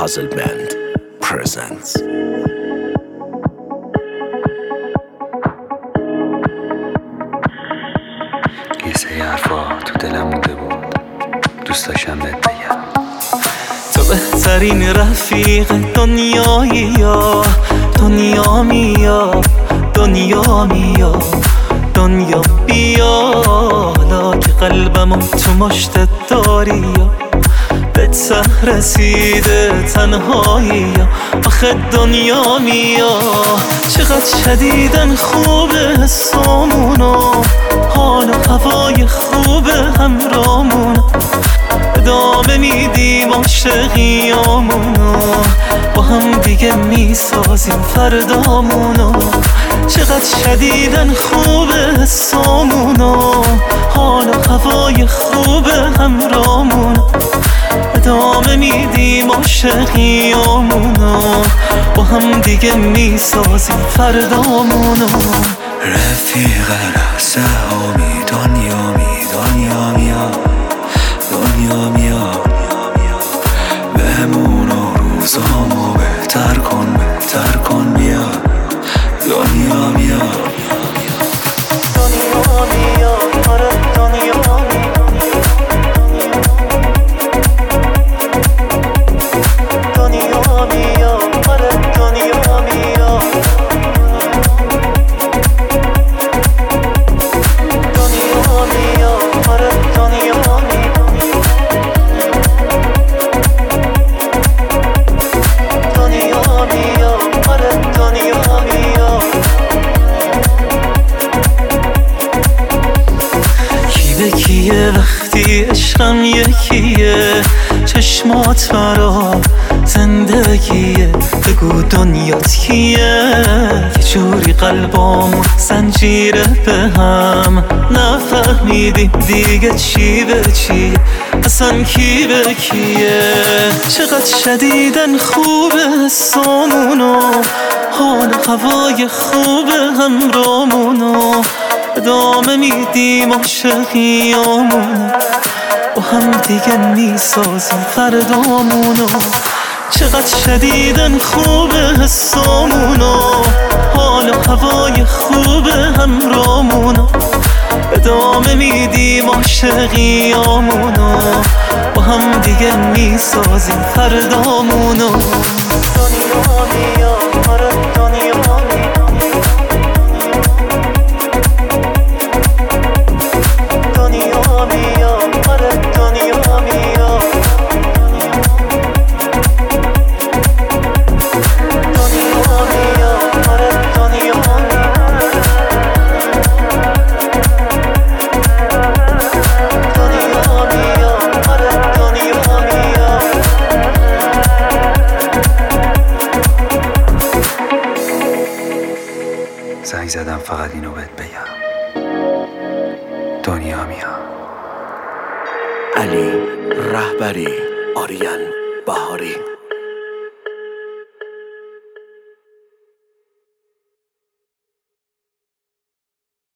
Puzzle Band presents. یه سری حرفا تو دلم مونده بود، دوست داشتم بهت بگم. تو بهترین رفیق دنیایی، یا دنیا میا، دنیا میا، دنیا بیا، حالا که قلبمو تو مشتت داری، یا به ته رسیده تنهایی، یا آخه دنیا میا. چقدر شدیدن خوبه حسامونو، حال و هوای خوبه همرامونو، ادامه میدیم عاشقیامونو، با هم دیگه میسازیم فردامونو. چقدر شدیدن خوبه حسامونو، حال و هوای خوبه همرامونو، ادامه میدیم عاشقیامونو، با هم دیگه میسازیم فردامونو. رفیق سهامی دنیا می، دنیا میا، دنیا میا، بهمونو روزامو بهتر کن، بهتر کن بیا، دنیا میا، دنیا میا، آره دنیا میا، دنیا میا، آره دنیا میا، دنیا میا، آره دنیا میا، دنیا میا، آره دنیا میا. کی به کیه وقتی عشقم یکیه، چشمات برا زندگیه، بگو دنیات کیه. یه جوری قلبامون زنجیره به هم، نفهمیدیم دیگه چی به چیه، اصلا کی به کیه. چقدر شدیدن خوبه حسامونو، حال و هوای خوبه همرامونو، ادامه میدیم عاشقیامونو، با هم دیگه میسازیم فردامونو. چقدر شدیدن خوبه حسامونو، حال و هوای خوبه همرامونو، ادامه میدیم عاشقیامونو، با هم دیگه میسازیم فردامونو. دنیا میا، آره دنیا میا، دنیا میا، آره دنیا میا، دنیا میا، آره دنیا میا، دنیا میا، آره دنیا میا. زنگ زدم فقط اینو بهت بگم، دنیا میا. علی رهبری، آریان بهاری.